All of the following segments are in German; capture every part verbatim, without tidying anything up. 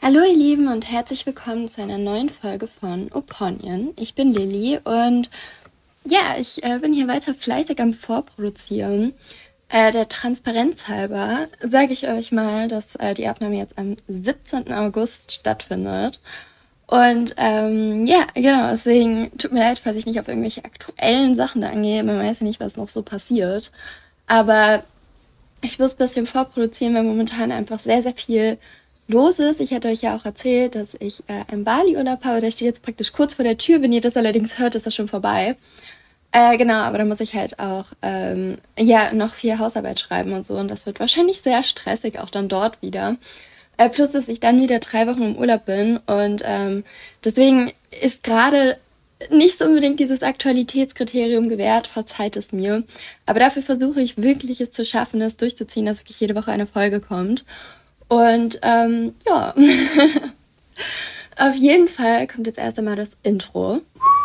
Hallo ihr Lieben und herzlich willkommen zu einer neuen Folge von Oponion. Ich bin Lilly und ja, ich äh, bin hier weiter fleißig am Vorproduzieren. Äh, der Transparenz halber sage ich euch mal, dass äh, die Aufnahme jetzt am siebzehnten August stattfindet. Und ähm, ja, genau, deswegen tut mir leid, falls ich nicht auf irgendwelche aktuellen Sachen da angehe. Man weiß ja nicht, was noch so passiert. Aber ich muss ein bisschen vorproduzieren, weil momentan einfach sehr, sehr viel los ist. Ich hatte euch ja auch erzählt, dass ich äh, einen Bali-Urlaub habe. Der steht jetzt praktisch kurz vor der Tür. Wenn ihr das allerdings hört, ist das schon vorbei. Äh, genau, aber da muss ich halt auch ähm, ja noch viel Hausarbeit schreiben und so. Und das wird wahrscheinlich sehr stressig, auch dann dort wieder. Äh, plus, dass ich dann wieder drei Wochen im Urlaub bin. Und ähm, deswegen ist gerade nicht so unbedingt dieses Aktualitätskriterium gewährt, verzeiht es mir. Aber dafür versuche ich wirklich es zu schaffen, es durchzuziehen, dass wirklich jede Woche eine Folge kommt. Und ähm, ja, auf jeden Fall kommt jetzt erst einmal das Intro.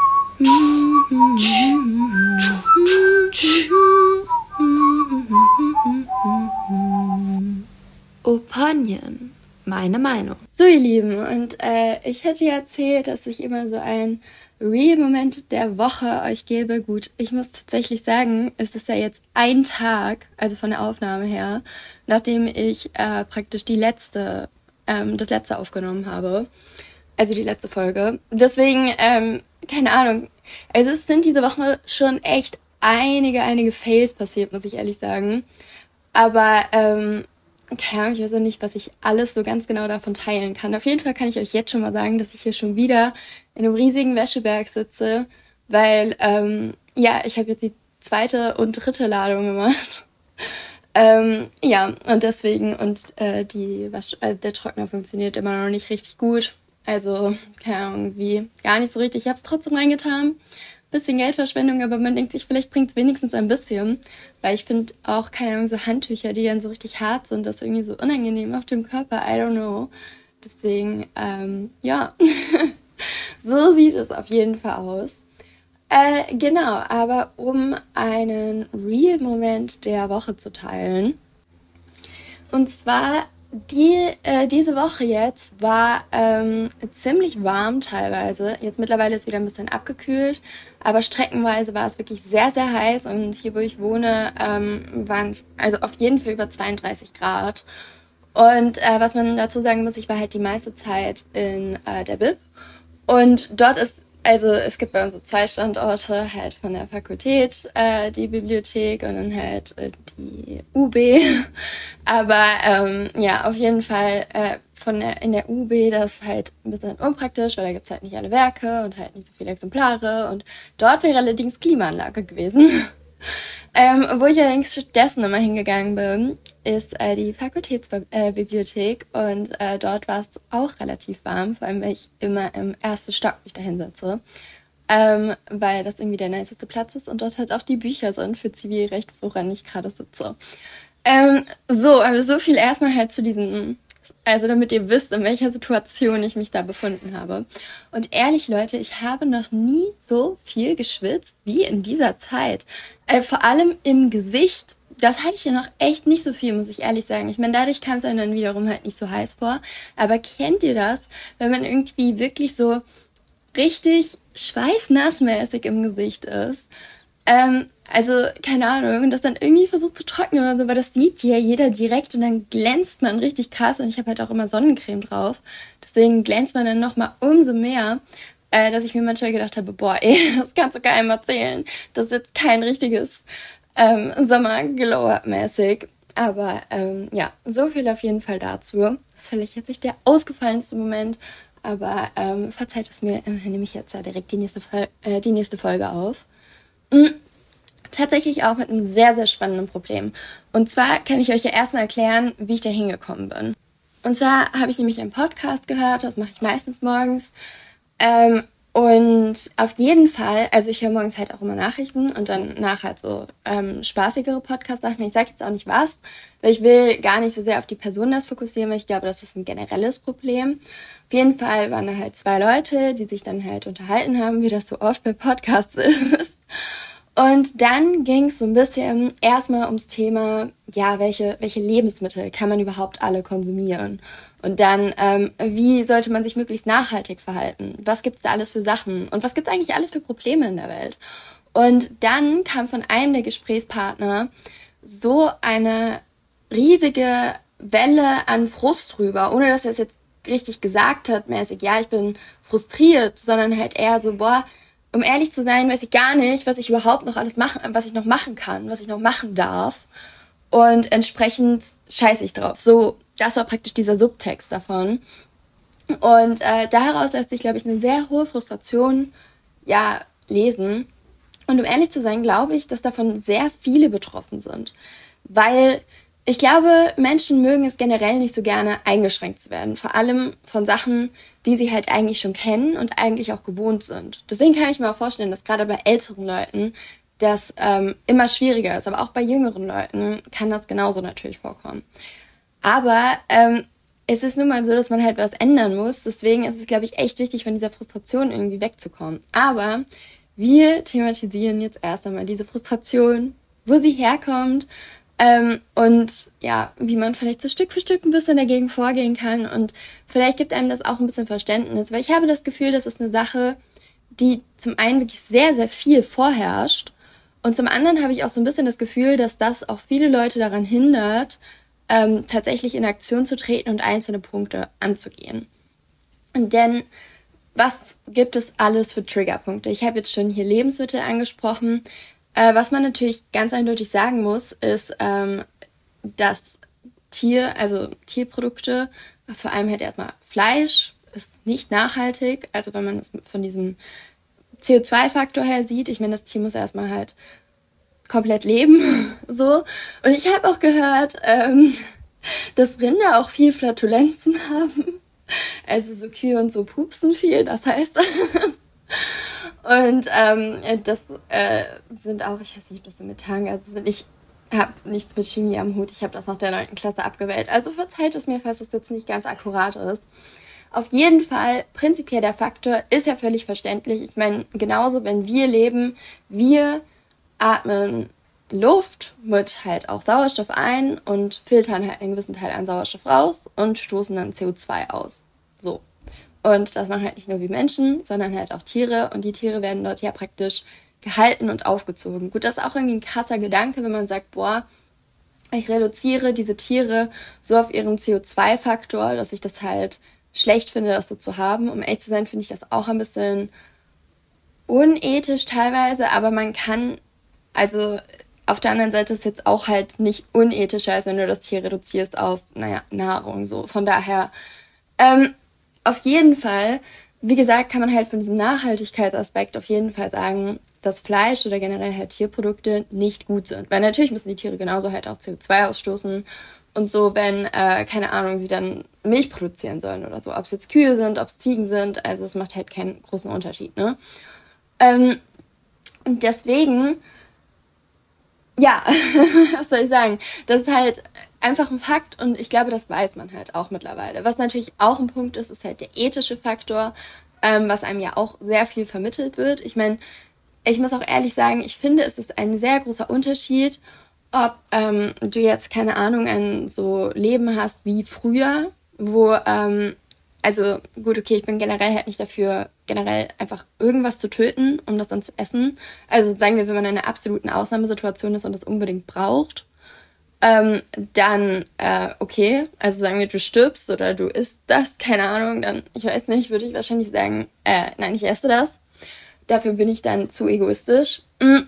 Oponion, meine Meinung. So ihr Lieben, und äh, ich hätte ja erzählt, dass ich immer so ein Real-Moment der Woche euch gebe. Gut, ich muss tatsächlich sagen, es ist ja jetzt ein Tag, also von der Aufnahme her, nachdem ich äh, praktisch die letzte, ähm, das letzte aufgenommen habe. Also die letzte Folge. Deswegen, ähm, keine Ahnung. Also es sind diese Woche schon echt einige, einige Fails passiert, muss ich ehrlich sagen. Aber, ähm, keine Ahnung, ich weiß auch nicht, was ich alles so ganz genau davon teilen kann. Auf jeden Fall kann ich euch jetzt schon mal sagen, dass ich hier schon wieder in einem riesigen Wäscheberg sitze, weil, ähm, ja, ich habe jetzt die zweite und dritte Ladung gemacht. ähm, ja, und deswegen, und äh, die Wasch- also der Trockner funktioniert immer noch nicht richtig gut. Also, keine Ahnung, wie, gar nicht so richtig. Ich habe es trotzdem reingetan. Bisschen Geldverschwendung, aber man denkt sich, vielleicht bringt es wenigstens ein bisschen. Weil ich finde auch, keine Ahnung, so Handtücher, die dann so richtig hart sind, das ist irgendwie so unangenehm auf dem Körper. I don't know. Deswegen, ähm, ja. So sieht es auf jeden Fall aus. Äh, genau, aber um einen Real-Moment der Woche zu teilen. Und zwar Die, äh, diese Woche jetzt war ähm, ziemlich warm teilweise. Jetzt mittlerweile ist wieder ein bisschen abgekühlt, aber streckenweise war es wirklich sehr, sehr heiß. Und hier, wo ich wohne, ähm, waren es also auf jeden Fall über zweiunddreißig Grad. Und äh, was man dazu sagen muss, ich war halt die meiste Zeit in äh, der B I B. Und dort ist, also es gibt bei uns so zwei Standorte, halt von der Fakultät äh, die Bibliothek und dann halt äh, die U B. Aber ähm, ja, auf jeden Fall äh, von der, in der U B, das ist halt ein bisschen unpraktisch, weil da gibt's halt nicht alle Werke und halt nicht so viele Exemplare. Und dort wäre allerdings Klimaanlage gewesen. ähm, wo ich allerdings stattdessen immer hingegangen bin, ist äh, die Fakultätsbibliothek äh, und äh, dort war es auch relativ warm, vor allem weil ich immer im ersten Stock mich da hinsetze, ähm, weil das irgendwie der niceste Platz ist und dort halt auch die Bücher sind für Zivilrecht, woran ich gerade sitze. Ähm, so, aber so viel erstmal halt zu diesem, also damit ihr wisst, in welcher Situation ich mich da befunden habe. Und ehrlich, Leute, ich habe noch nie so viel geschwitzt wie in dieser Zeit. Äh, vor allem im Gesicht. Das hatte ich ja noch echt nicht so viel, muss ich ehrlich sagen. Ich meine, dadurch kam es einem dann wiederum halt nicht so heiß vor. Aber kennt ihr das, wenn man irgendwie wirklich so richtig schweißnassmäßig im Gesicht ist? Ähm, also, keine Ahnung, und das dann irgendwie versucht zu trocknen oder so, weil das sieht ja jeder direkt und dann glänzt man richtig krass und ich habe halt auch immer Sonnencreme drauf. Deswegen glänzt man dann nochmal umso mehr, äh, dass ich mir manchmal gedacht habe, boah, ey, das kannst du keinem erzählen. Das ist jetzt kein richtiges ähm, Sommer-Glow-Up-mäßig. Aber ähm, ja, so viel auf jeden Fall dazu. Das ist vielleicht jetzt nicht der ausgefallenste Moment, aber ähm, verzeiht es mir, äh, nehme ich jetzt ja direkt die nächste, Fol- äh, die nächste Folge auf. Mhm. Tatsächlich auch mit einem sehr, sehr spannenden Problem. Und zwar kann ich euch ja erstmal erklären, wie ich da hingekommen bin. Und zwar habe ich nämlich einen Podcast gehört, das mache ich meistens morgens. Ähm, und auf jeden Fall, also ich höre morgens halt auch immer Nachrichten und dann nach halt so ähm, spaßigere Podcast-Sachen. Ich sage jetzt auch nicht was, weil ich will gar nicht so sehr auf die Person das fokussieren, weil ich glaube, das ist ein generelles Problem. Auf jeden Fall waren da halt zwei Leute, die sich dann halt unterhalten haben, wie das so oft bei Podcasts ist. Und dann ging es so ein bisschen erstmal ums Thema, ja, welche welche Lebensmittel kann man überhaupt alle konsumieren? Und dann, ähm, wie sollte man sich möglichst nachhaltig verhalten? Was gibt's da alles für Sachen? Und was gibt's eigentlich alles für Probleme in der Welt? Und dann kam von einem der Gesprächspartner so eine riesige Welle an Frust rüber, ohne dass er es jetzt richtig gesagt hat, mäßig, ja, ich bin frustriert, sondern halt eher so, boah, um ehrlich zu sein, weiß ich gar nicht, was ich überhaupt noch alles machen, was ich noch machen kann, was ich noch machen darf. Und entsprechend scheiße ich drauf. So, das war praktisch dieser Subtext davon. Und äh, daraus lässt sich, glaube ich, eine sehr hohe Frustration ja lesen. Und um ehrlich zu sein, glaube ich, dass davon sehr viele betroffen sind. Weil ich glaube, Menschen mögen es generell nicht so gerne, eingeschränkt zu werden. Vor allem von Sachen, die sie halt eigentlich schon kennen und eigentlich auch gewohnt sind. Deswegen kann ich mir auch vorstellen, dass gerade bei älteren Leuten das ähm, immer schwieriger ist. Aber auch bei jüngeren Leuten kann das genauso natürlich vorkommen. Aber ähm, es ist nun mal so, dass man halt was ändern muss. Deswegen ist es, glaube ich, echt wichtig, von dieser Frustration irgendwie wegzukommen. Aber wir thematisieren jetzt erst einmal diese Frustration, wo sie herkommt, ähm, und ja, wie man vielleicht so Stück für Stück ein bisschen dagegen vorgehen kann. Und vielleicht gibt einem das auch ein bisschen Verständnis, weil ich habe das Gefühl, das ist eine Sache, die zum einen wirklich sehr, sehr viel vorherrscht. Und zum anderen habe ich auch so ein bisschen das Gefühl, dass das auch viele Leute daran hindert, ähm, tatsächlich in Aktion zu treten und einzelne Punkte anzugehen. Und denn was gibt es alles für Triggerpunkte? Ich habe jetzt schon hier Lebensmittel angesprochen. Äh, was man natürlich ganz eindeutig sagen muss, ist, ähm, dass Tier, also Tierprodukte, vor allem halt erstmal Fleisch, ist nicht nachhaltig. Also wenn man es von diesem C O zwei Faktor her sieht, ich meine, das Tier muss erstmal halt komplett leben, so. Und ich habe auch gehört, ähm, dass Rinder auch viel Flatulenzen haben. Also so Kühe und so pupsen viel, das heißt das. Und ähm, das äh, sind auch, ich weiß nicht, ob das so Methangas sind. Ich habe nichts mit Chemie am Hut. Ich habe das nach der neunten Klasse abgewählt. Also verzeiht es mir, falls das jetzt nicht ganz akkurat ist. Auf jeden Fall, prinzipiell der Faktor ist ja völlig verständlich. Ich meine, genauso, wenn wir leben, wir atmen Luft mit halt auch Sauerstoff ein und filtern halt einen gewissen Teil an Sauerstoff raus und stoßen dann C O zwei aus. So. Und das machen halt nicht nur wir Menschen, sondern halt auch Tiere. Und die Tiere werden dort ja praktisch gehalten und aufgezogen. Gut, das ist auch irgendwie ein krasser Gedanke, wenn man sagt, boah, ich reduziere diese Tiere so auf ihren C O zwei Faktor, dass ich das halt schlecht finde, das so zu haben. Um ehrlich zu sein, finde ich das auch ein bisschen unethisch teilweise, aber man kann, also auf der anderen Seite ist es jetzt auch halt nicht unethischer, als wenn du das Tier reduzierst auf, naja, Nahrung, so. Von daher, ähm, auf jeden Fall, wie gesagt, kann man halt von diesem Nachhaltigkeitsaspekt auf jeden Fall sagen, dass Fleisch oder generell halt Tierprodukte nicht gut sind. Weil natürlich müssen die Tiere genauso halt auch C O zwei ausstoßen und so, wenn, äh, keine Ahnung, sie dann Milch produzieren sollen oder so. Ob es jetzt Kühe sind, ob es Ziegen sind, also es macht halt keinen großen Unterschied, ne? Ähm, und deswegen, ja, was soll ich sagen? Das ist halt einfach ein Fakt und ich glaube, das weiß man halt auch mittlerweile. Was natürlich auch ein Punkt ist, ist halt der ethische Faktor, ähm, was einem ja auch sehr viel vermittelt wird. Ich meine, ich muss auch ehrlich sagen, ich finde, es ist ein sehr großer Unterschied, ob ähm, du jetzt, keine Ahnung, ein so Leben hast wie früher, wo, ähm, also gut, okay, ich bin generell halt nicht dafür, generell einfach irgendwas zu töten, um das dann zu essen. Also sagen wir, wenn man in einer absoluten Ausnahmesituation ist und das unbedingt braucht, ähm, dann, äh, okay, also sagen wir, du stirbst oder du isst das, keine Ahnung, dann, ich weiß nicht, würde ich wahrscheinlich sagen, äh, nein, ich esse das. Dafür bin ich dann zu egoistisch.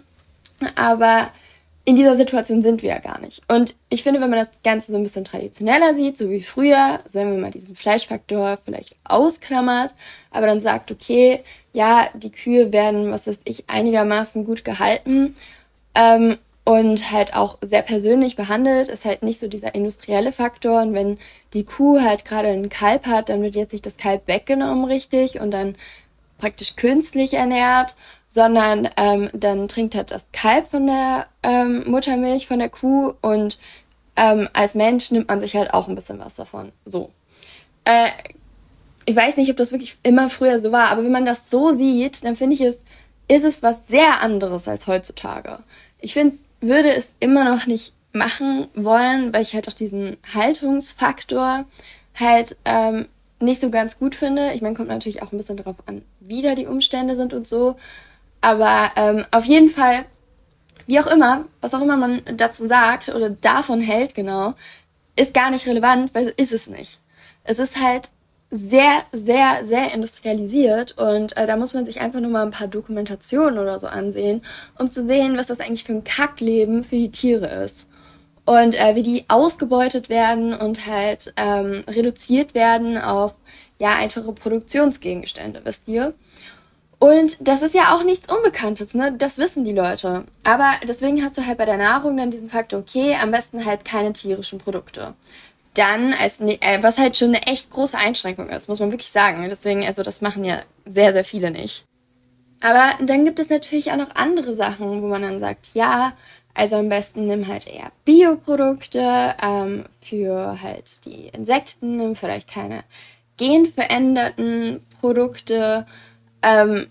Aber in dieser Situation sind wir ja gar nicht. Und ich finde, wenn man das Ganze so ein bisschen traditioneller sieht, so wie früher, sagen wir mal diesen Fleischfaktor vielleicht ausklammert, aber dann sagt, okay, ja, die Kühe werden, was weiß ich, einigermaßen gut gehalten, ähm, und halt auch sehr persönlich behandelt, ist halt nicht so dieser industrielle Faktor. Und wenn die Kuh halt gerade ein Kalb hat, dann wird jetzt nicht das Kalb weggenommen richtig und dann praktisch künstlich ernährt, sondern ähm, dann trinkt halt das Kalb von der ähm, Muttermilch von der Kuh und ähm, als Mensch nimmt man sich halt auch ein bisschen was davon. So. Äh, ich weiß nicht, ob das wirklich immer früher so war, aber wenn man das so sieht, dann finde ich es, ist es was sehr anderes als heutzutage. Ich finde, würde es immer noch nicht machen wollen, weil ich halt auch diesen Haltungsfaktor halt ähm, nicht so ganz gut finde. Ich meine, kommt natürlich auch ein bisschen darauf an, wie da die Umstände sind und so. Aber ähm, auf jeden Fall, wie auch immer, was auch immer man dazu sagt oder davon hält genau, ist gar nicht relevant, weil so ist es nicht. Es ist halt sehr, sehr, sehr industrialisiert und äh, da muss man sich einfach nur mal ein paar Dokumentationen oder so ansehen, um zu sehen, was das eigentlich für ein Kackleben für die Tiere ist. Und äh, wie die ausgebeutet werden und halt ähm, reduziert werden auf ja einfache Produktionsgegenstände, wisst ihr? Und das ist ja auch nichts Unbekanntes, ne? Das wissen die Leute. Aber deswegen hast du halt bei der Nahrung dann diesen Faktor, okay, am besten halt keine tierischen Produkte. Dann, als, äh, was halt schon eine echt große Einschränkung ist, muss man wirklich sagen. Deswegen, also das machen ja sehr, sehr viele nicht. Aber dann gibt es natürlich auch noch andere Sachen, wo man dann sagt, ja, also am besten nimm halt eher Bioprodukte ähm, für halt die Insekten, nimm vielleicht keine genveränderten Produkte, ähm,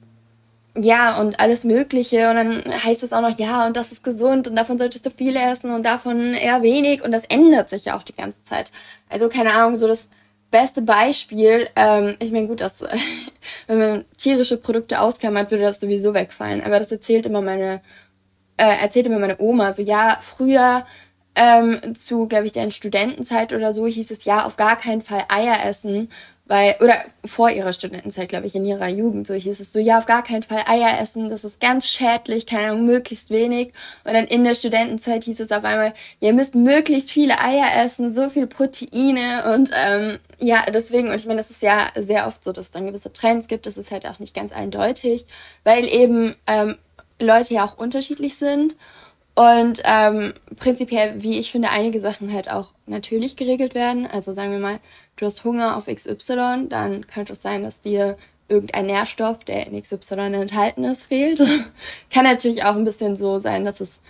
ja, und alles Mögliche. Und dann heißt es auch noch, ja, und das ist gesund und davon solltest du viel essen und davon eher wenig. Und das ändert sich ja auch die ganze Zeit. Also keine Ahnung, so das beste Beispiel, ähm, ich meine, gut, dass wenn man tierische Produkte ausklammert, würde das sowieso wegfallen. Aber das erzählt immer meine, äh, erzählt immer meine Oma. So, ja, früher ähm, zu, glaube ich, deren Studentenzeit oder so hieß es, ja, auf gar keinen Fall Eier essen. Weil, oder vor ihrer Studentenzeit, glaube ich, in ihrer Jugend, so hieß es so, ja, auf gar keinen Fall Eier essen, das ist ganz schädlich, keine Ahnung, möglichst wenig. Und dann in der Studentenzeit hieß es auf einmal, ihr müsst möglichst viele Eier essen, so viel Proteine und ähm, ja, deswegen, und ich meine, das ist ja sehr oft so, dass es dann gewisse Trends gibt, das ist halt auch nicht ganz eindeutig, weil eben ähm, Leute ja auch unterschiedlich sind. Und ähm, prinzipiell, wie ich finde, einige Sachen halt auch natürlich geregelt werden. Also sagen wir mal, du hast Hunger auf X Y, dann könnte es sein, dass dir irgendein Nährstoff, der in X Y enthalten ist, fehlt. Kann natürlich auch ein bisschen so sein, dass es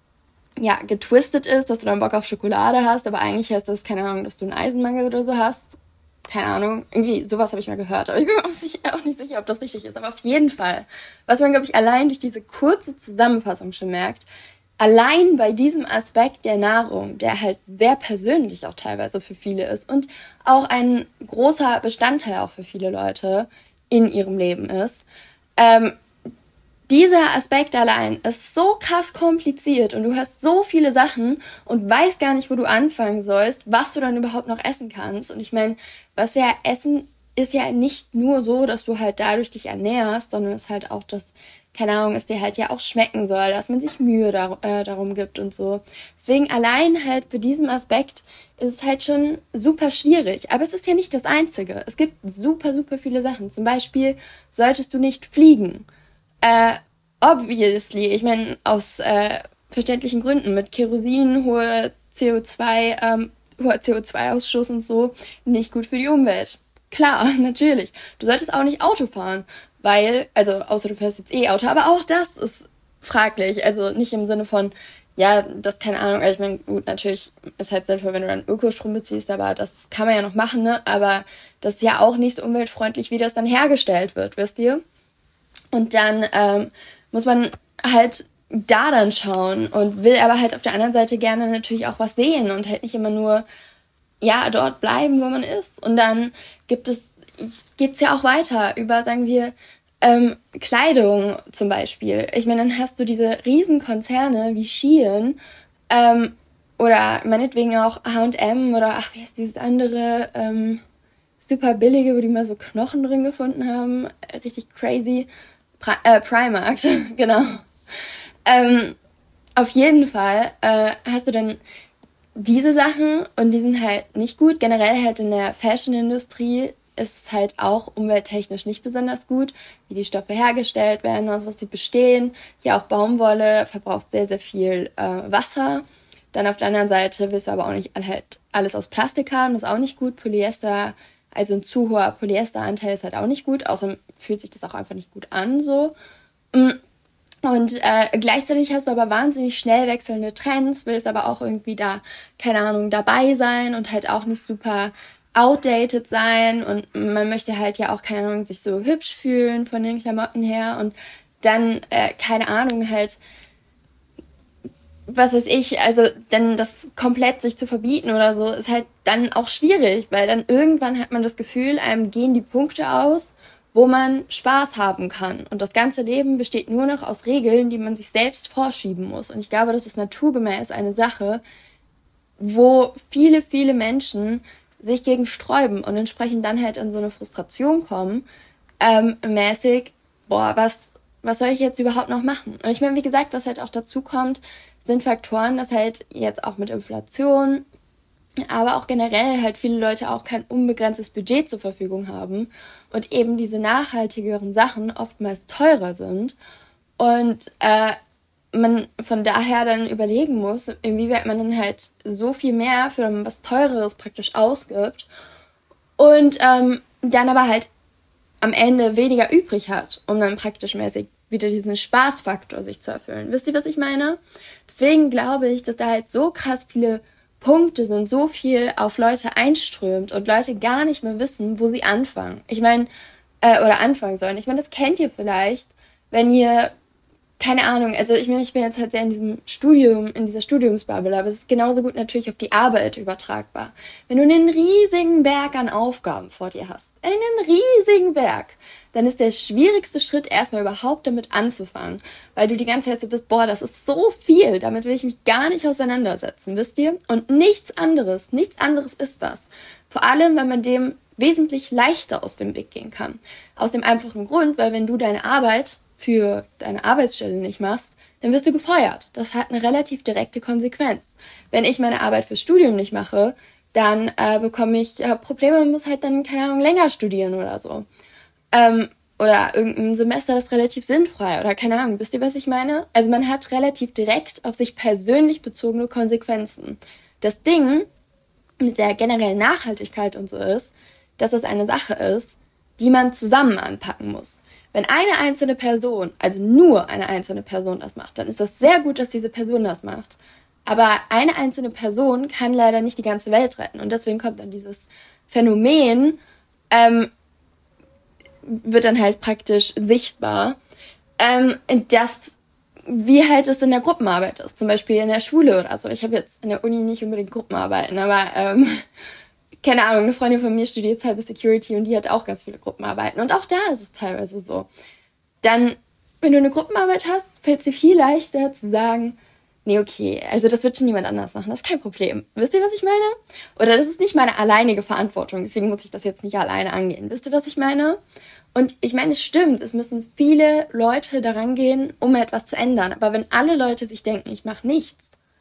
ja getwistet ist, dass du dann Bock auf Schokolade hast, aber eigentlich heißt das, keine Ahnung, dass du einen Eisenmangel oder so hast. Keine Ahnung, irgendwie sowas habe ich mal gehört, aber ich bin mir auch nicht sicher, ob das richtig ist. Aber auf jeden Fall, was man, glaube ich, allein durch diese kurze Zusammenfassung schon merkt, allein bei diesem Aspekt der Nahrung, der halt sehr persönlich auch teilweise für viele ist und auch ein großer Bestandteil auch für viele Leute in ihrem Leben ist, ähm, dieser Aspekt allein ist so krass kompliziert und du hast so viele Sachen und weißt gar nicht, wo du anfangen sollst, was du dann überhaupt noch essen kannst. Und ich meine, was ja Essen ist ja nicht nur so, dass du halt dadurch dich ernährst, sondern es ist halt auch das, keine Ahnung, es dir halt ja auch schmecken soll, dass man sich Mühe dar- äh, darum gibt und so. Deswegen allein halt bei diesem Aspekt ist es halt schon super schwierig. Aber es ist ja nicht das Einzige. Es gibt super, super viele Sachen. Zum Beispiel solltest du nicht fliegen. Äh, obviously, ich meine, aus äh, verständlichen Gründen, mit Kerosin, hohe C O zwei, ähm, hoher C O zwei Ausstoß und so, nicht gut für die Umwelt. Klar, natürlich. Du solltest auch nicht Auto fahren, weil, also außer du fährst jetzt E-Auto, aber auch das ist fraglich. Also nicht im Sinne von, ja, das, keine Ahnung, ich meine, gut, natürlich ist halt sinnvoll, wenn du dann Ökostrom beziehst, aber das kann man ja noch machen, ne? Aber das ist ja auch nicht so umweltfreundlich, wie das dann hergestellt wird, wisst ihr? Und dann ähm, muss man halt da dann schauen und will aber halt auf der anderen Seite gerne natürlich auch was sehen und halt nicht immer nur, ja, dort bleiben, wo man ist. Und dann gibt es, geht's ja auch weiter über, sagen wir, ähm, Kleidung zum Beispiel. Ich meine, dann hast du diese Riesenkonzerne wie Shein ähm, oder meinetwegen auch H und M oder ach, wie heißt dieses andere ähm, super billige, wo die mal so Knochen drin gefunden haben. Richtig crazy. Pri- äh, Primark, genau. Ähm, auf jeden Fall äh, hast du dann diese Sachen und die sind halt nicht gut. Generell halt in der Fashion-Industrie ist es halt auch umwelttechnisch nicht besonders gut, wie die Stoffe hergestellt werden, aus was sie bestehen. Hier auch Baumwolle verbraucht sehr, sehr viel äh, Wasser. Dann auf der anderen Seite willst du aber auch nicht halt alles aus Plastik haben, das ist auch nicht gut. Polyester, also ein zu hoher Polyesteranteil ist halt auch nicht gut. Außerdem fühlt sich das auch einfach nicht gut an, so. Und äh, gleichzeitig hast du aber wahnsinnig schnell wechselnde Trends, willst aber auch irgendwie da, keine Ahnung, dabei sein und halt auch nicht super outdated sein und man möchte halt ja auch, keine Ahnung, sich so hübsch fühlen von den Klamotten her und dann, äh, keine Ahnung, halt was weiß ich, also dann das komplett sich zu verbieten oder so, ist halt dann auch schwierig, weil dann irgendwann hat man das Gefühl, einem gehen die Punkte aus, wo man Spaß haben kann. Und das ganze Leben besteht nur noch aus Regeln, die man sich selbst vorschieben muss. Und ich glaube, das ist naturgemäß eine Sache, wo viele, viele Menschen sich gegen sträuben und entsprechend dann halt in so eine Frustration kommen, ähm, mäßig, boah, was, was soll ich jetzt überhaupt noch machen? Und ich meine, wie gesagt, was halt auch dazu kommt, sind Faktoren, dass halt jetzt auch mit Inflation, aber auch generell halt viele Leute auch kein unbegrenztes Budget zur Verfügung haben und eben diese nachhaltigeren Sachen oftmals teurer sind und äh, man von daher dann überlegen muss, inwieweit man dann halt so viel mehr für was Teureres praktisch ausgibt und ähm, dann aber halt am Ende weniger übrig hat, um dann praktisch mäßig wieder diesen Spaßfaktor sich zu erfüllen. Wisst ihr, was ich meine? Deswegen glaube ich, dass da halt so krass viele Punkte sind, so viel auf Leute einströmt und Leute gar nicht mehr wissen, wo sie anfangen. Ich meine, äh, oder anfangen sollen. Ich meine, das kennt ihr vielleicht, wenn ihr, keine Ahnung, also ich meine, ich bin jetzt halt sehr in diesem Studium, in dieser Studiumsbubble, aber es ist genauso gut natürlich auf die Arbeit übertragbar. Wenn du einen riesigen Berg an Aufgaben vor dir hast, einen riesigen Berg, dann ist der schwierigste Schritt erstmal überhaupt damit anzufangen, weil du die ganze Zeit so bist, boah, das ist so viel, damit will ich mich gar nicht auseinandersetzen, wisst ihr? Und nichts anderes, nichts anderes ist das. Vor allem, wenn man dem wesentlich leichter aus dem Weg gehen kann. Aus dem einfachen Grund, weil wenn du deine Arbeit für deine Arbeitsstelle nicht machst, dann wirst du gefeuert. Das hat eine relativ direkte Konsequenz. Wenn ich meine Arbeit fürs Studium nicht mache, dann äh, bekomme ich äh, Probleme und muss halt dann, keine Ahnung, länger studieren oder so. Ähm, oder irgendein Semester ist relativ sinnfrei oder keine Ahnung, wisst ihr, was ich meine? Also man hat relativ direkt auf sich persönlich bezogene Konsequenzen. Das Ding mit der generellen Nachhaltigkeit und so ist, dass es eine Sache ist, die man zusammen anpacken muss. Wenn eine einzelne Person, also nur eine einzelne Person das macht, dann ist das sehr gut, dass diese Person das macht. Aber eine einzelne Person kann leider nicht die ganze Welt retten. Und deswegen kommt dann dieses Phänomen, ähm, wird dann halt praktisch sichtbar, ähm, dass, wie halt es in der Gruppenarbeit ist. Zum Beispiel in der Schule oder so. Ich habe jetzt in der Uni nicht unbedingt Gruppenarbeiten, aber ähm, keine Ahnung, eine Freundin von mir studiert Cyber Security und die hat auch ganz viele Gruppenarbeiten. Und auch da ist es teilweise so. Dann, wenn du eine Gruppenarbeit hast, fällt es dir viel leichter zu sagen, nee, okay, also das wird schon jemand anders machen, das ist kein Problem. Wisst ihr, was ich meine? Oder das ist nicht meine alleinige Verantwortung, deswegen muss ich das jetzt nicht alleine angehen. Wisst ihr, was ich meine? Und ich meine, es stimmt, es müssen viele Leute daran gehen, um etwas zu ändern. Aber wenn alle Leute sich denken, ich mache nichts,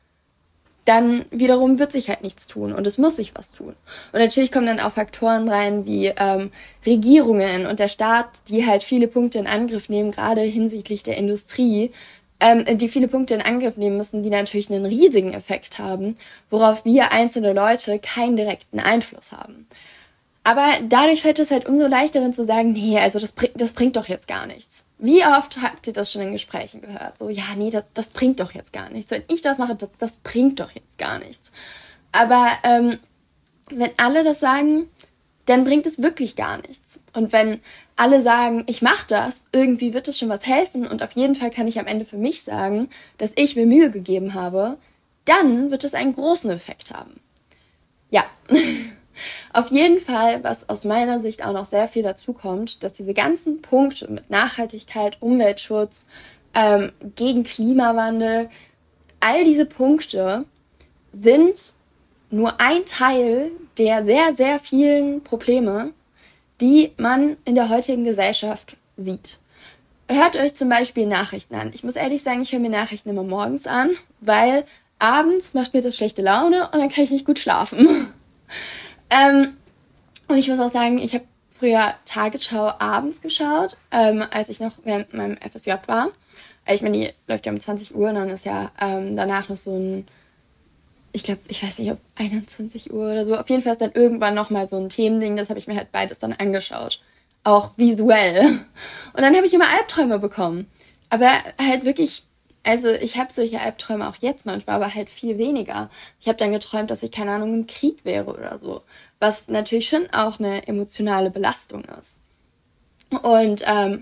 dann wiederum wird sich halt nichts tun und es muss sich was tun. Und natürlich kommen dann auch Faktoren rein wie ähm, Regierungen und der Staat, die halt viele Punkte in Angriff nehmen, gerade hinsichtlich der Industrie, ähm, die viele Punkte in Angriff nehmen müssen, die natürlich einen riesigen Effekt haben, worauf wir einzelne Leute keinen direkten Einfluss haben. Aber dadurch fällt es halt umso leichter dann zu sagen, nee, also das, bring, das bringt doch jetzt gar nichts. Wie oft habt ihr das schon in Gesprächen gehört? So, ja, nee, das, das bringt doch jetzt gar nichts. Wenn ich das mache, das, das bringt doch jetzt gar nichts. Aber ähm, wenn alle das sagen, dann bringt es wirklich gar nichts. Und wenn alle sagen, ich mache das, irgendwie wird das schon was helfen und auf jeden Fall kann ich am Ende für mich sagen, dass ich mir Mühe gegeben habe, dann wird es einen großen Effekt haben. Ja. Auf jeden Fall, was aus meiner Sicht auch noch sehr viel dazu kommt, dass diese ganzen Punkte mit Nachhaltigkeit, Umweltschutz, ähm, gegen Klimawandel, all diese Punkte sind nur ein Teil der sehr, sehr vielen Probleme, die man in der heutigen Gesellschaft sieht. Hört euch zum Beispiel Nachrichten an. Ich muss ehrlich sagen, ich höre mir Nachrichten immer morgens an, weil abends macht mir das schlechte Laune und dann kann ich nicht gut schlafen. Ähm, und ich muss auch sagen, ich habe früher Tagesschau abends geschaut, ähm, als ich noch während meinem F S J war. Ich meine, die läuft ja um zwanzig Uhr und dann ist ja ähm, danach noch so ein, ich glaube, ich weiß nicht, ob einundzwanzig Uhr oder so. Auf jeden Fall ist dann irgendwann nochmal so ein Themending, das habe ich mir halt beides dann angeschaut. Auch visuell. Und dann habe ich immer Albträume bekommen. Aber halt wirklich, also ich habe solche Albträume auch jetzt manchmal, aber halt viel weniger. Ich habe dann geträumt, dass ich, keine Ahnung, im Krieg wäre oder so. Was natürlich schon auch eine emotionale Belastung ist. Und ähm,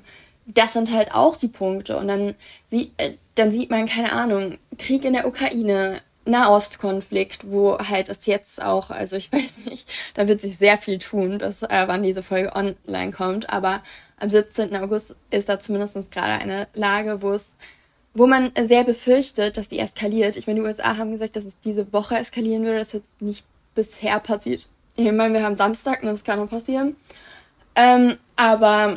das sind halt auch die Punkte. Und dann, sie, äh, dann sieht man, keine Ahnung, Krieg in der Ukraine, Nahostkonflikt, wo halt es jetzt auch, also ich weiß nicht, da wird sich sehr viel tun, bis äh, wann diese Folge online kommt, aber am siebzehnten August ist da zumindest gerade eine Lage, wo es, wo man sehr befürchtet, dass die eskaliert. Ich meine, die U S A haben gesagt, dass es diese Woche eskalieren würde, das ist jetzt nicht bisher passiert. Ich meine, wir haben Samstag und das kann noch passieren. Ähm, aber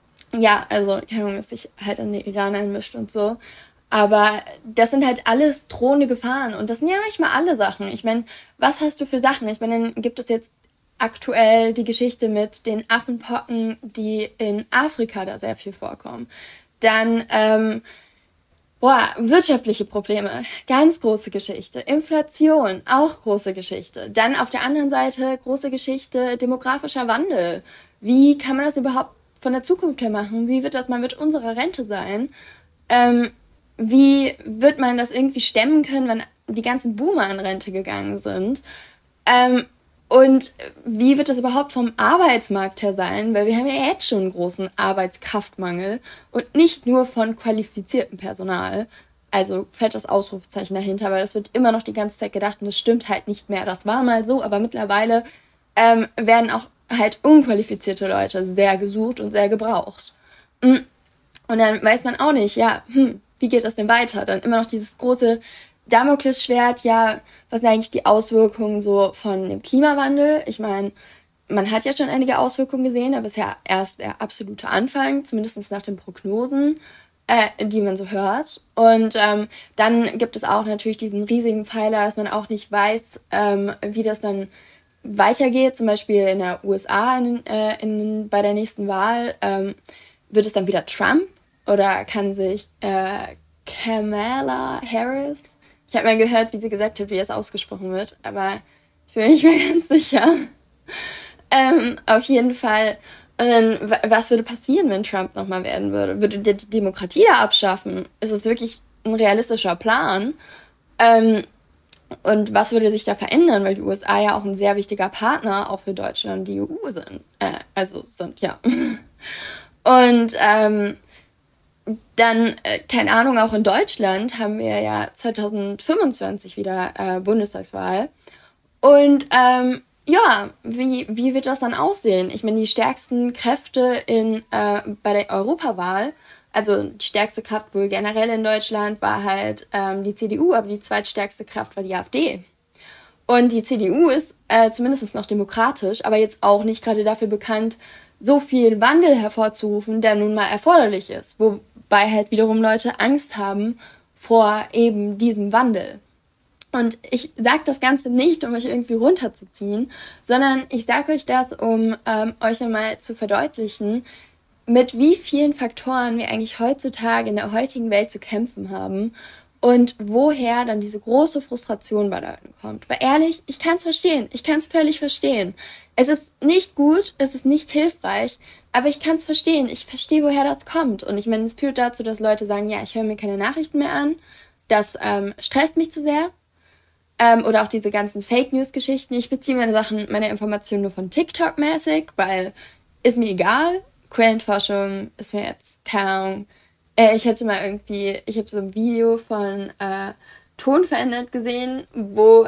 ja, also keine Ahnung, dass sich halt an den Iran einmischt und so. Aber das sind halt alles drohende Gefahren. Und das sind ja nicht mal alle Sachen. Ich meine, was hast du für Sachen? Ich meine, dann gibt es jetzt aktuell die Geschichte mit den Affenpocken, die in Afrika da sehr viel vorkommen. Dann, ähm, boah, wirtschaftliche Probleme, ganz große Geschichte. Inflation, auch große Geschichte. Dann auf der anderen Seite große Geschichte, demografischer Wandel. Wie kann man das überhaupt von der Zukunft her machen? Wie wird das mal mit unserer Rente sein? Ähm, wie wird man das irgendwie stemmen können, wenn die ganzen Boomer in Rente gegangen sind? Ähm, und wie wird das überhaupt vom Arbeitsmarkt her sein? Weil wir haben ja jetzt schon einen großen Arbeitskraftmangel und nicht nur von qualifiziertem Personal. Also fettes Ausrufezeichen dahinter, weil das wird immer noch die ganze Zeit gedacht und das stimmt halt nicht mehr. Das war mal so, aber mittlerweile ähm, werden auch halt unqualifizierte Leute sehr gesucht und sehr gebraucht. Und dann weiß man auch nicht, ja, hm, wie geht das denn weiter? Dann immer noch dieses große Damoklesschwert, ja, was sind eigentlich die Auswirkungen so von dem Klimawandel? Ich meine, man hat ja schon einige Auswirkungen gesehen, aber es ist ja erst der absolute Anfang, zumindest nach den Prognosen, äh, die man so hört. Und ähm, dann gibt es auch natürlich diesen riesigen Pfeiler, dass man auch nicht weiß, ähm, wie das dann weitergeht. Zum Beispiel in der U S A in, äh, in, bei der nächsten Wahl ähm, wird es dann wieder Trump oder kann sich äh, Kamala Harris, ich habe mal gehört, wie sie gesagt hat, wie es ausgesprochen wird, aber ich bin mir nicht mehr ganz sicher. ähm, auf jeden Fall. Und dann, was würde passieren, wenn Trump nochmal werden würde? Würde der die Demokratie da abschaffen? Ist es wirklich ein realistischer Plan? Ähm, und was würde sich da verändern? Weil die U S A ja auch ein sehr wichtiger Partner auch für Deutschland und die E U sind. Äh, also sind, ja. Und ähm, dann, äh, keine Ahnung, auch in Deutschland haben wir ja zwanzig fünfundzwanzig wieder äh, Bundestagswahl. Und ähm, ja, wie, wie wird das dann aussehen? Ich meine, die stärksten Kräfte in äh, bei der Europawahl, also die stärkste Kraft wohl generell in Deutschland war halt ähm, die C D U, aber die zweitstärkste Kraft war die AfD. Und die C D U ist äh, zumindest noch demokratisch, aber jetzt auch nicht gerade dafür bekannt, so viel Wandel hervorzurufen, der nun mal erforderlich ist. Wobei halt wiederum Leute Angst haben vor eben diesem Wandel. Und ich sage das Ganze nicht, um euch irgendwie runterzuziehen, sondern ich sage euch das, um ähm, euch nochmal zu verdeutlichen, mit wie vielen Faktoren wir eigentlich heutzutage in der heutigen Welt zu kämpfen haben und woher dann diese große Frustration bei Leuten kommt. Weil ehrlich, ich kann es verstehen, ich kann es völlig verstehen. Es ist nicht gut, es ist nicht hilfreich, aber ich kann es verstehen. Ich verstehe, woher das kommt. Und ich meine, es führt dazu, dass Leute sagen, ja, ich höre mir keine Nachrichten mehr an, das ähm, stresst mich zu sehr. Ähm, oder auch diese ganzen Fake-News-Geschichten. Ich beziehe meine Sachen, meine Informationen nur von TikTok mäßig, weil ist mir egal. Quellenforschung ist mir jetzt keine Ahnung. Äh, ich hätte mal irgendwie, ich habe so ein Video von äh, Ton verändert gesehen, wo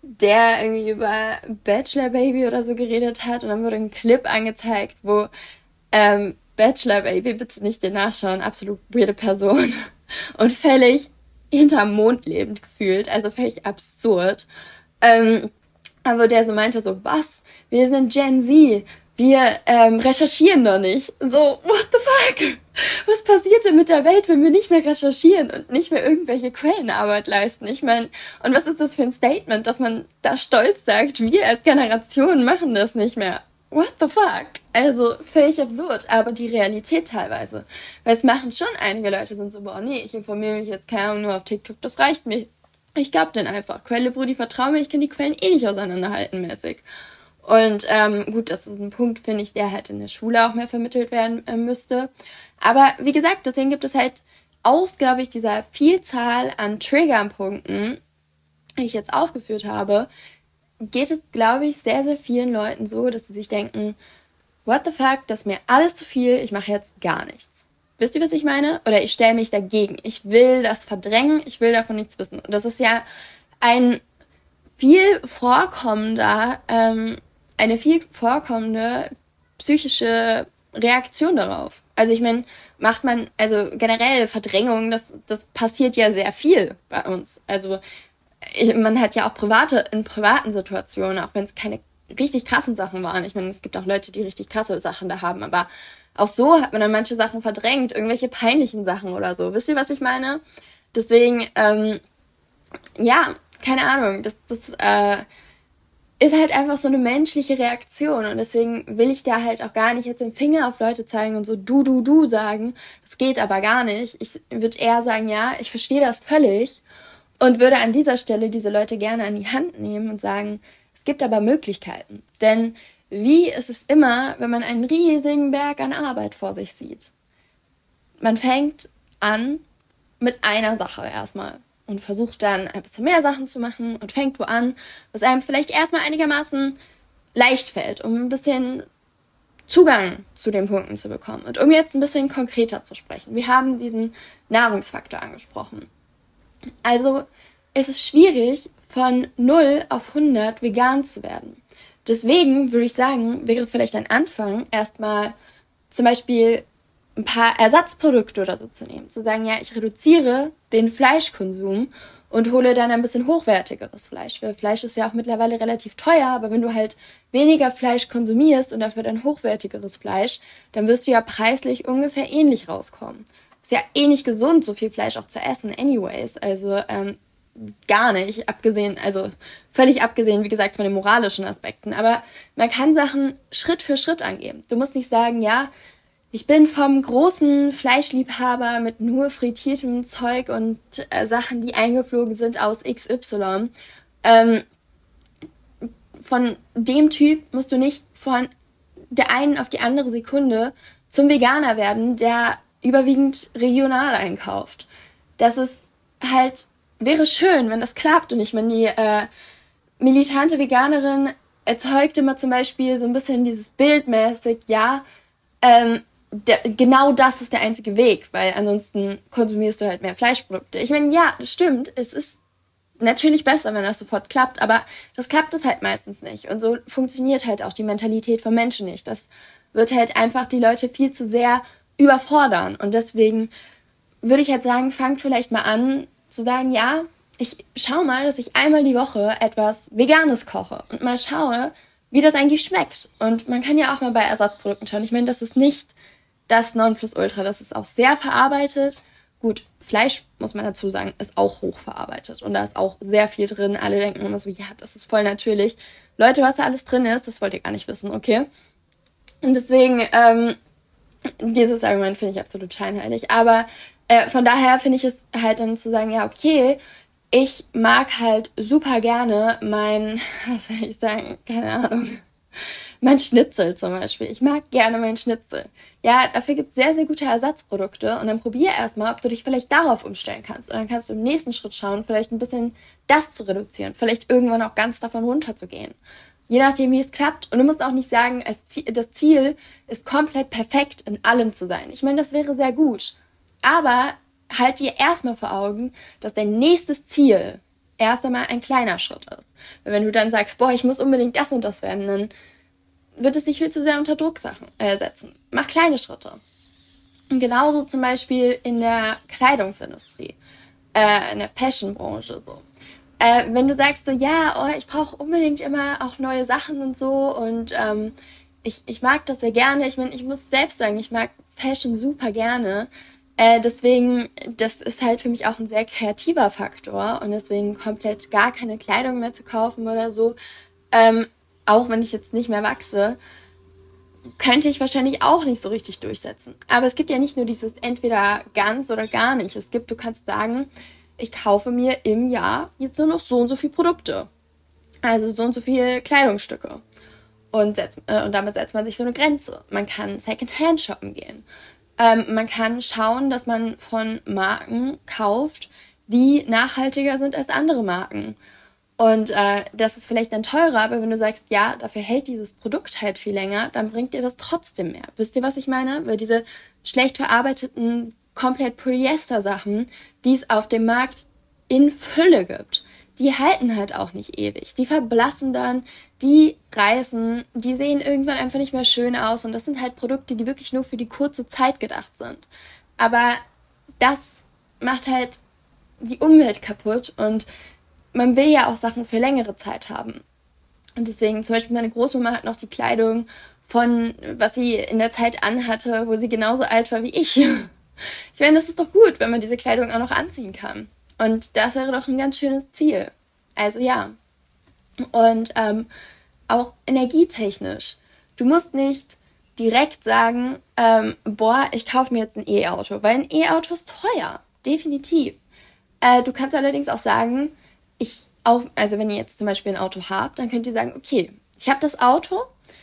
der irgendwie über Bachelor Baby oder so geredet hat und dann wurde ein Clip angezeigt, wo ähm, Bachelor Baby, bitte nicht den nachschauen, absolut weirde Person und völlig hinterm Mond lebend gefühlt, also völlig absurd. Ähm, aber der so meinte so, was? Wir sind Gen Z, wir ähm, recherchieren doch nicht. So, what the fuck? Was passiert denn mit der Welt, wenn wir nicht mehr recherchieren und nicht mehr irgendwelche Quellenarbeit leisten? Ich meine, und was ist das für ein Statement, dass man da stolz sagt, wir als Generation machen das nicht mehr? What the fuck? Also, völlig absurd, aber die Realität teilweise. Weil es machen schon einige Leute, sind so, boah, nee, ich informiere mich jetzt, keine Ahnung, nur auf TikTok, das reicht mir. Ich glaub denn einfach. Quelle, Brudi, vertrau mir, ich kann die Quellen eh nicht auseinanderhalten mäßig. Und ähm, gut, das ist ein Punkt, finde ich, der halt in der Schule auch mehr vermittelt werden äh, müsste. Aber wie gesagt, deswegen gibt es halt aus, glaube ich, dieser Vielzahl an Triggerpunkten, die ich jetzt aufgeführt habe, geht es, glaube ich, sehr, sehr vielen Leuten so, dass sie sich denken, what the fuck, das ist mir alles zu viel, ich mache jetzt gar nichts. Wisst ihr, was ich meine? Oder ich stelle mich dagegen. Ich will das verdrängen, ich will davon nichts wissen. Und das ist ja ein viel vorkommender, ähm, eine viel vorkommende psychische Reaktion darauf. Also ich meine, macht man, also generell Verdrängung, das, das passiert ja sehr viel bei uns. Also ich, man hat ja auch private, in privaten Situationen, auch wenn es keine richtig krassen Sachen waren. Ich meine, es gibt auch Leute, die richtig krasse Sachen da haben, aber auch so hat man dann manche Sachen verdrängt, irgendwelche peinlichen Sachen oder so. Wisst ihr, was ich meine? Deswegen, ähm, ja, keine Ahnung, das, das äh, ist halt einfach so eine menschliche Reaktion und deswegen will ich da halt auch gar nicht jetzt den Finger auf Leute zeigen und so du, du, du sagen. Das geht aber gar nicht. Ich würde eher sagen, ja, ich verstehe das völlig und würde an dieser Stelle diese Leute gerne an die Hand nehmen und sagen, es gibt aber Möglichkeiten. Denn wie ist es immer, wenn man einen riesigen Berg an Arbeit vor sich sieht? Man fängt an mit einer Sache erstmal und versucht dann ein bisschen mehr Sachen zu machen und fängt wo an, was einem vielleicht erstmal einigermaßen leicht fällt, um ein bisschen Zugang zu den Punkten zu bekommen. Und um jetzt ein bisschen konkreter zu sprechen. Wir haben diesen Nahrungsfaktor angesprochen. Also es ist schwierig, von null auf hundert vegan zu werden. Deswegen würde ich sagen, wäre vielleicht ein Anfang, erstmal zum Beispiel ein paar Ersatzprodukte oder so zu nehmen. Zu sagen, ja, ich reduziere den Fleischkonsum und hole dann ein bisschen hochwertigeres Fleisch. Weil Fleisch ist ja auch mittlerweile relativ teuer, aber wenn du halt weniger Fleisch konsumierst und dafür dann hochwertigeres Fleisch, dann wirst du ja preislich ungefähr ähnlich rauskommen. Ist ja eh nicht gesund, so viel Fleisch auch zu essen, anyways. Also, ähm, gar nicht, abgesehen, also völlig abgesehen, wie gesagt, von den moralischen Aspekten. Aber man kann Sachen Schritt für Schritt angehen. Du musst nicht sagen, ja, ich bin vom großen Fleischliebhaber mit nur frittiertem Zeug und äh, Sachen, die eingeflogen sind aus X Y. Ähm, von dem Typ musst du nicht von der einen auf die andere Sekunde zum Veganer werden, der überwiegend regional einkauft. Das ist halt wäre schön, wenn das klappt. Und ich meine, die äh, militante Veganerin erzeugt immer zum Beispiel so ein bisschen dieses bildmäßig, ja, ähm, der, genau das ist der einzige Weg, weil ansonsten konsumierst du halt mehr Fleischprodukte. Ich meine, ja, das stimmt, es ist natürlich besser, wenn das sofort klappt, aber das klappt es halt meistens nicht. Und so funktioniert halt auch die Mentalität von Menschen nicht. Das wird halt einfach die Leute viel zu sehr überfordern. Und deswegen würde ich halt sagen, fangt vielleicht mal an, zu sagen, ja, ich schau mal, dass ich einmal die Woche etwas Veganes koche und mal schaue, wie das eigentlich schmeckt. Und man kann ja auch mal bei Ersatzprodukten schauen. Ich meine, das ist nicht das Nonplusultra, das ist auch sehr verarbeitet. Gut, Fleisch, muss man dazu sagen, ist auch hochverarbeitet und da ist auch sehr viel drin. Alle denken immer so, ja, das ist voll natürlich. Leute, was da alles drin ist, das wollt ihr gar nicht wissen, okay? Und deswegen, ähm, dieses Argument finde ich absolut scheinheilig, aber Äh, von daher finde ich es halt dann zu sagen, ja, okay, ich mag halt super gerne mein, was soll ich sagen, keine Ahnung, mein Schnitzel zum Beispiel. Ich mag gerne mein Schnitzel. Ja, dafür gibt es sehr, sehr gute Ersatzprodukte und dann probier erstmal, ob du dich vielleicht darauf umstellen kannst. Und dann kannst du im nächsten Schritt schauen, vielleicht ein bisschen das zu reduzieren, vielleicht irgendwann auch ganz davon runterzugehen. Je nachdem, wie es klappt. Und du musst auch nicht sagen, das Ziel ist komplett perfekt in allem zu sein. Ich meine, das wäre sehr gut. Aber halt dir erstmal vor Augen, dass dein nächstes Ziel erst einmal ein kleiner Schritt ist. Weil wenn du dann sagst, boah, ich muss unbedingt das und das werden, dann wird es dich viel zu sehr unter Druck Sachen, äh, setzen. Mach kleine Schritte. Und genauso zum Beispiel in der Kleidungsindustrie, äh, in der Fashionbranche so. Äh, wenn du sagst so, ja, oh, ich brauche unbedingt immer auch neue Sachen und so und ähm, ich, ich mag das sehr gerne. Ich meine, ich muss selbst sagen, ich mag Fashion super gerne. Äh, deswegen, das ist halt für mich auch ein sehr kreativer Faktor und deswegen komplett gar keine Kleidung mehr zu kaufen oder so, ähm, auch wenn ich jetzt nicht mehr wachse, könnte ich wahrscheinlich auch nicht so richtig durchsetzen. Aber es gibt ja nicht nur dieses entweder ganz oder gar nicht. Es gibt, du kannst sagen, ich kaufe mir im Jahr jetzt nur noch so und so viele Produkte. Also so und so viele Kleidungsstücke. Und, setz, äh, und damit setzt man sich so eine Grenze. Man kann Secondhand shoppen gehen. Ähm, man kann schauen, dass man von Marken kauft, die nachhaltiger sind als andere Marken. Und äh, das ist vielleicht dann teurer, aber wenn du sagst, ja, dafür hält dieses Produkt halt viel länger, dann bringt dir das trotzdem mehr. Wisst ihr, was ich meine? Weil diese schlecht verarbeiteten, komplett Polyester-Sachen, die es auf dem Markt in Fülle gibt, die halten halt auch nicht ewig. Die verblassen dann, die reißen, die sehen irgendwann einfach nicht mehr schön aus. Und das sind halt Produkte, die wirklich nur für die kurze Zeit gedacht sind. Aber das macht halt die Umwelt kaputt und man will ja auch Sachen für längere Zeit haben. Und deswegen, zum Beispiel meine Großmama hat noch die Kleidung von, was sie in der Zeit anhatte, wo sie genauso alt war wie ich. Ich meine, das ist doch gut, wenn man diese Kleidung auch noch anziehen kann. Und das wäre doch ein ganz schönes Ziel. Also ja. Und ähm, auch energietechnisch. Du musst nicht direkt sagen, ähm, boah, ich kaufe mir jetzt ein E-Auto, weil ein E-Auto ist teuer. Definitiv. Äh, du kannst allerdings auch sagen, ich auch, also wenn ihr jetzt zum Beispiel ein Auto habt, dann könnt ihr sagen, okay, ich habe das Auto,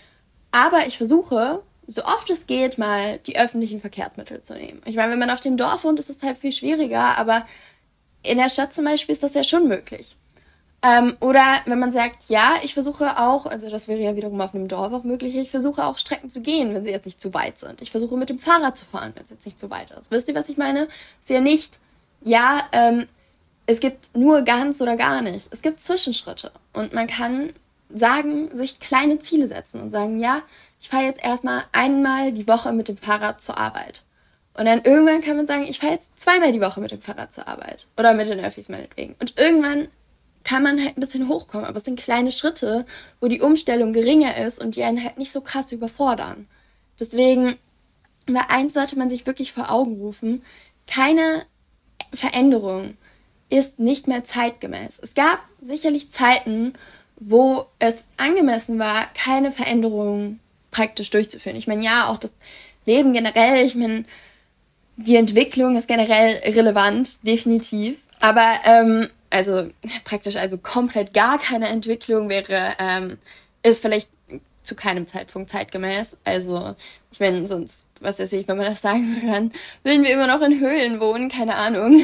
aber ich versuche, so oft es geht, mal die öffentlichen Verkehrsmittel zu nehmen. Ich meine, wenn man auf dem Dorf wohnt, ist es halt viel schwieriger, aber in der Stadt zum Beispiel ist das ja schon möglich. Ähm, oder wenn man sagt, ja, ich versuche auch, also das wäre ja wiederum auf einem Dorf auch möglich, ich versuche auch Strecken zu gehen, wenn sie jetzt nicht zu weit sind. Ich versuche mit dem Fahrrad zu fahren, wenn es jetzt nicht zu weit ist. Wisst ihr, was ich meine? Ist ja nicht, ja, ähm, es gibt nur ganz oder gar nicht. Es gibt Zwischenschritte. Und man kann sagen, sich kleine Ziele setzen und sagen, ja, ich fahre jetzt erstmal einmal die Woche mit dem Fahrrad zur Arbeit. Und dann irgendwann kann man sagen, ich fahre jetzt zweimal die Woche mit dem Fahrrad zur Arbeit. Oder mit den Öffis meinetwegen. Und irgendwann kann man halt ein bisschen hochkommen. Aber es sind kleine Schritte, wo die Umstellung geringer ist und die einen halt nicht so krass überfordern. Deswegen, bei eins sollte man sich wirklich vor Augen rufen, keine Veränderung ist nicht mehr zeitgemäß. Es gab sicherlich Zeiten, wo es angemessen war, keine Veränderungen praktisch durchzuführen. Ich meine, ja, auch das Leben generell, ich meine, die Entwicklung ist generell relevant, definitiv. Aber, ähm, also praktisch also komplett gar keine Entwicklung wäre, ähm, ist vielleicht zu keinem Zeitpunkt zeitgemäß. Also, ich meine, sonst, was weiß ich, wenn man das sagen würde, dann würden wir immer noch in Höhlen wohnen, keine Ahnung.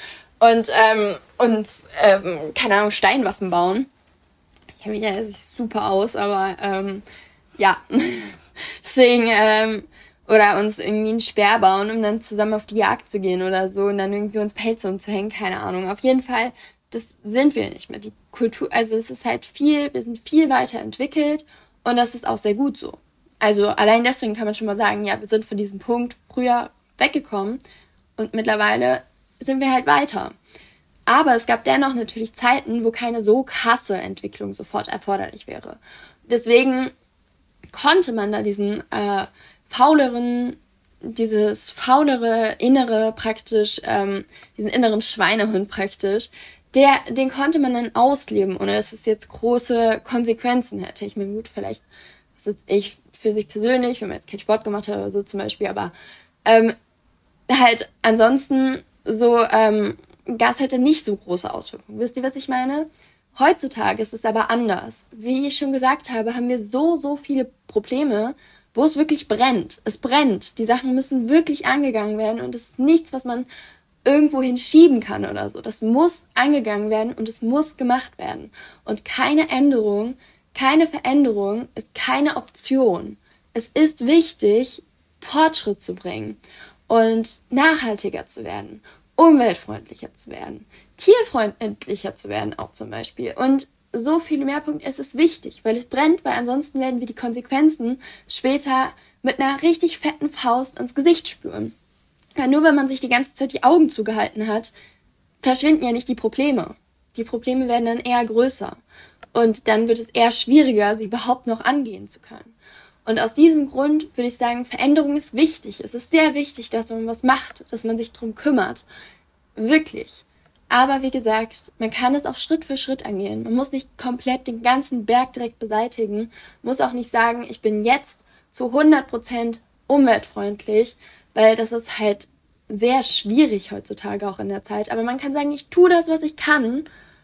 Und, ähm, und, ähm, keine Ahnung, Steinwaffen bauen. Ich kenne mich ja jetzt super aus, aber, ähm, ja. Deswegen, ähm, oder uns irgendwie einen Speer bauen, um dann zusammen auf die Jagd zu gehen oder so und dann irgendwie uns Pelze umzuhängen, keine Ahnung. Auf jeden Fall, das sind wir nicht mehr. Die Kultur, also es ist halt viel, wir sind viel weiter entwickelt und das ist auch sehr gut so. Also allein deswegen kann man schon mal sagen, ja, wir sind von diesem Punkt früher weggekommen und mittlerweile sind wir halt weiter. Aber es gab dennoch natürlich Zeiten, wo keine so krasse Entwicklung sofort erforderlich wäre. Deswegen konnte man da diesen äh, fauleren, dieses faulere Innere praktisch, ähm, diesen inneren Schweinehund praktisch, der, den konnte man dann ausleben, ohne dass es jetzt große Konsequenzen hätte. Ich meine, gut, vielleicht, das ist ich für sich persönlich, wenn man jetzt keinen Sport gemacht hat oder so zum Beispiel, aber ähm, halt ansonsten so ähm, gab es halt nicht so große Auswirkungen. Wisst ihr, was ich meine? Heutzutage ist es aber anders. Wie ich schon gesagt habe, haben wir so, so viele Probleme, wo es wirklich brennt. Es brennt. Die Sachen müssen wirklich angegangen werden und es ist nichts, was man irgendwo hinschieben kann oder so. Das muss angegangen werden und es muss gemacht werden. Und keine Änderung, keine Veränderung ist keine Option. Es ist wichtig, Fortschritt zu bringen und nachhaltiger zu werden, umweltfreundlicher zu werden, tierfreundlicher zu werden auch zum Beispiel. Und so viele mehr Punkte. Es ist wichtig, weil es brennt, weil ansonsten werden wir die Konsequenzen später mit einer richtig fetten Faust ins Gesicht spüren. Weil nur wenn man sich die ganze Zeit die Augen zugehalten hat, verschwinden ja nicht die Probleme. Die Probleme werden dann eher größer. Und dann wird es eher schwieriger, sie überhaupt noch angehen zu können. Und aus diesem Grund würde ich sagen, Veränderung ist wichtig. Es ist sehr wichtig, dass man was macht, dass man sich drum kümmert. Wirklich. Aber wie gesagt, man kann es auch Schritt für Schritt angehen. Man muss nicht komplett den ganzen Berg direkt beseitigen. Muss auch nicht sagen, ich bin jetzt zu hundert Prozent umweltfreundlich, weil das ist halt sehr schwierig heutzutage auch in der Zeit. Aber man kann sagen, ich tue das, was ich kann.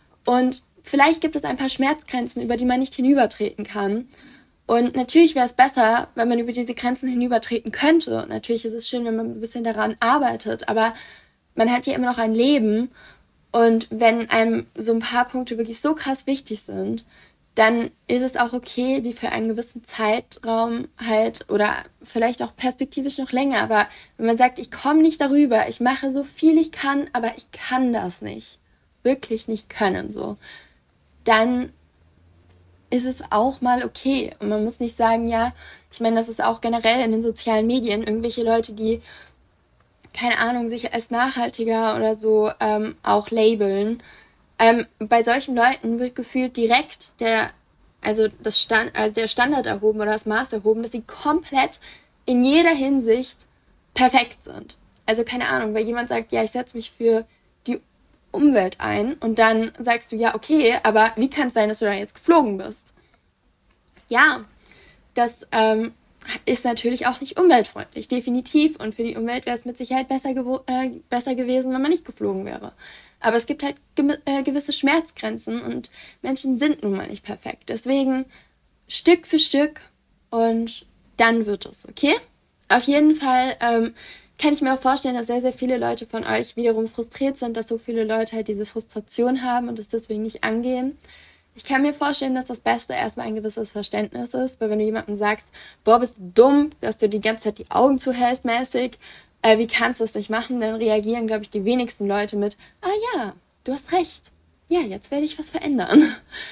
Und vielleicht gibt es ein paar Schmerzgrenzen, über die man nicht hinübertreten kann. Und natürlich wäre es besser, wenn man über diese Grenzen hinübertreten könnte. Und natürlich ist es schön, wenn man ein bisschen daran arbeitet. Aber man hat ja immer noch ein Leben. Und wenn einem so ein paar Punkte wirklich so krass wichtig sind, dann ist es auch okay, die für einen gewissen Zeitraum halt oder vielleicht auch perspektivisch noch länger. Aber wenn man sagt, ich komme nicht darüber, ich mache so viel ich kann, aber ich kann das nicht, wirklich nicht können, so, dann ist es auch mal okay. Und man muss nicht sagen, ja, ich meine, das ist auch generell in den sozialen Medien, irgendwelche Leute, die, keine Ahnung, sich als nachhaltiger oder so ähm, auch labeln. Ähm, bei solchen Leuten wird gefühlt direkt der, also das Stand, also der Standard erhoben oder das Maß erhoben, dass sie komplett in jeder Hinsicht perfekt sind. Also keine Ahnung, weil jemand sagt, ja, ich setze mich für die Umwelt ein und dann sagst du, ja, okay, aber wie kann es sein, dass du da jetzt geflogen bist? Ja, das ähm, ist natürlich auch nicht umweltfreundlich, definitiv. Und für die Umwelt wäre es mit Sicherheit besser, gewo- äh, besser gewesen, wenn man nicht geflogen wäre. Aber es gibt halt ge- äh, gewisse Schmerzgrenzen und Menschen sind nun mal nicht perfekt. Deswegen Stück für Stück und dann wird es, okay? Auf jeden Fall ähm, kann ich mir auch vorstellen, dass sehr, sehr viele Leute von euch wiederum frustriert sind, dass so viele Leute halt diese Frustration haben und es deswegen nicht angehen. Ich kann mir vorstellen, dass das Beste erstmal ein gewisses Verständnis ist, weil wenn du jemandem sagst, boah, bist du dumm, dass du die ganze Zeit die Augen zuhältst mäßig, äh, wie kannst du es nicht machen, dann reagieren, glaube ich, die wenigsten Leute mit, ah ja, du hast recht, ja, jetzt werde ich was verändern.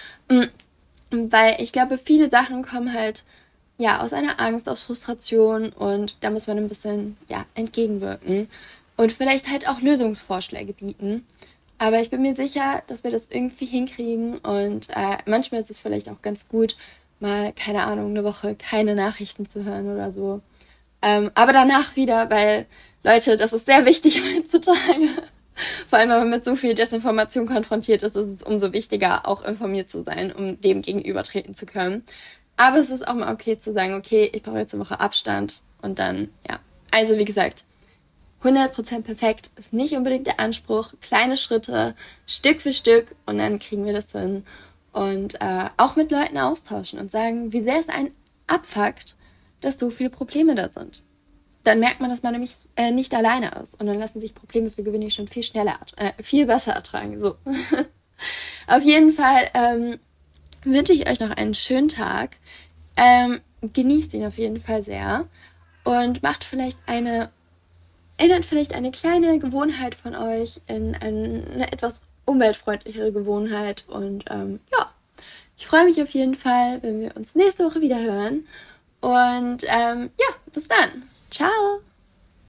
Weil ich glaube, viele Sachen kommen halt, ja, aus einer Angst, aus Frustration und da muss man ein bisschen, ja, entgegenwirken und vielleicht halt auch Lösungsvorschläge bieten. Aber ich bin mir sicher, dass wir das irgendwie hinkriegen und äh, manchmal ist es vielleicht auch ganz gut, mal, keine Ahnung, eine Woche keine Nachrichten zu hören oder so. Ähm, aber danach wieder, weil, Leute, das ist sehr wichtig heutzutage. Vor allem, wenn man mit so viel Desinformation konfrontiert ist, ist es umso wichtiger, auch informiert zu sein, um dem gegenübertreten zu können. Aber es ist auch mal okay zu sagen, okay, ich brauche jetzt eine Woche Abstand und dann, ja. Also, wie gesagt, hundert Prozent perfekt ist nicht unbedingt der Anspruch. Kleine Schritte, Stück für Stück und dann kriegen wir das hin. Und äh, auch mit Leuten austauschen und sagen, wie sehr es einen abfuckt, dass so viele Probleme da sind. Dann merkt man, dass man nämlich äh, nicht alleine ist. Und dann lassen sich Probleme für gewöhnlich schon viel schneller, äh, viel besser ertragen. So. Auf jeden Fall ähm, wünsche ich euch noch einen schönen Tag. Ähm, genießt ihn auf jeden Fall sehr. Und macht vielleicht eine Ändert vielleicht eine kleine Gewohnheit von euch in eine etwas umweltfreundlichere Gewohnheit. Und ähm, ja, ich freue mich auf jeden Fall, wenn wir uns nächste Woche wieder hören. Und ähm, ja, bis dann. Ciao.